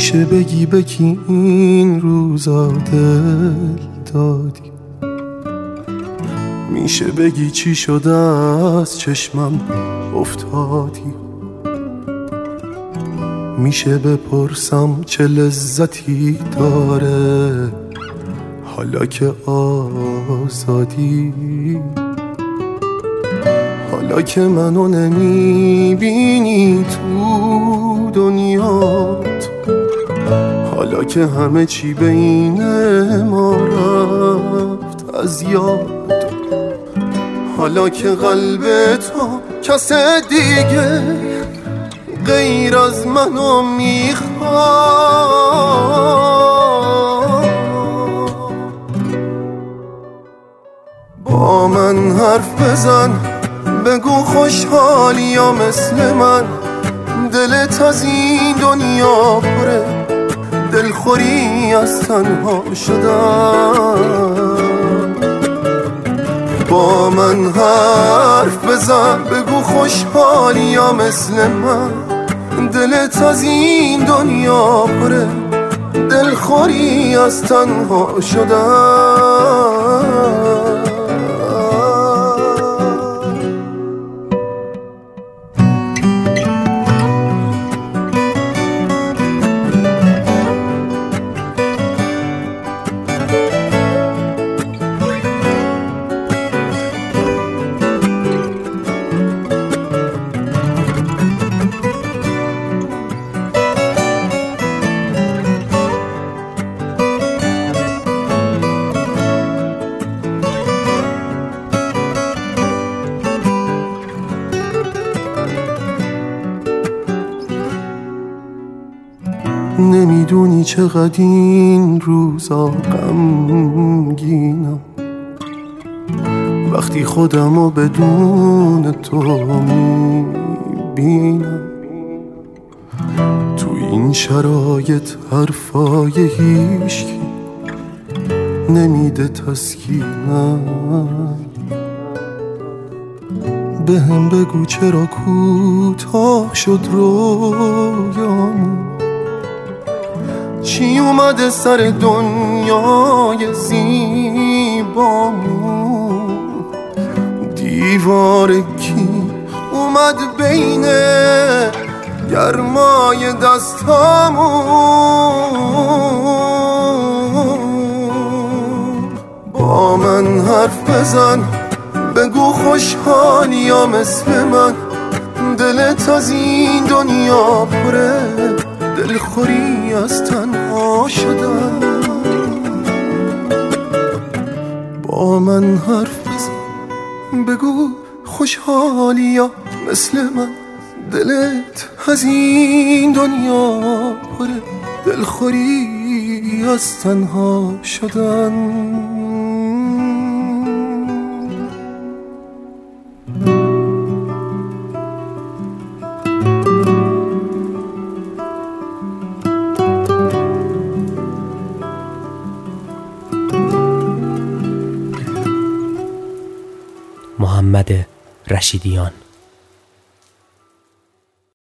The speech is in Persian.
میشه بگی به کی این روزا دل دادی؟ میشه بگی چی شده از چشمم افتادی؟ میشه بپرسم چه لذتی داره حالا که آزادی؟ حالا که منو نمیبینی تو دنیات، حالا که همه چی بین ما رفت از یاد، حالا که قلب تو کس دیگه غیر از منو میخواد، با من حرف بزن بگو خوشحالی یا مثل من دلت از این دنیا پره دلخوری از تنها شدن. با من حرف بزن بگو خوشحالی یا مثل من دلت از این دنیا پره دلخوری از تنها شدن. نمیدونی چقدر این روزا غمگینم وقتی خودمو بدون تو میبینم. تو این شرایط حرفای هیچکی نمیده تسکینم. بهم بگو چرا کوتاه شد رویامون، چی اومده سر دنیای زیبامون، دیوار کی اومد بین گرمای دستامون. با من حرف بزن بگو خوشحالی یا مثل من دلت از این دنیا پره دلخوری از تنها شدن. با من حرف بزن بگو خوشحالی یا مثل من دلت از این دنیا پره دلخوری از تنها شدن. محمد رشیدیان.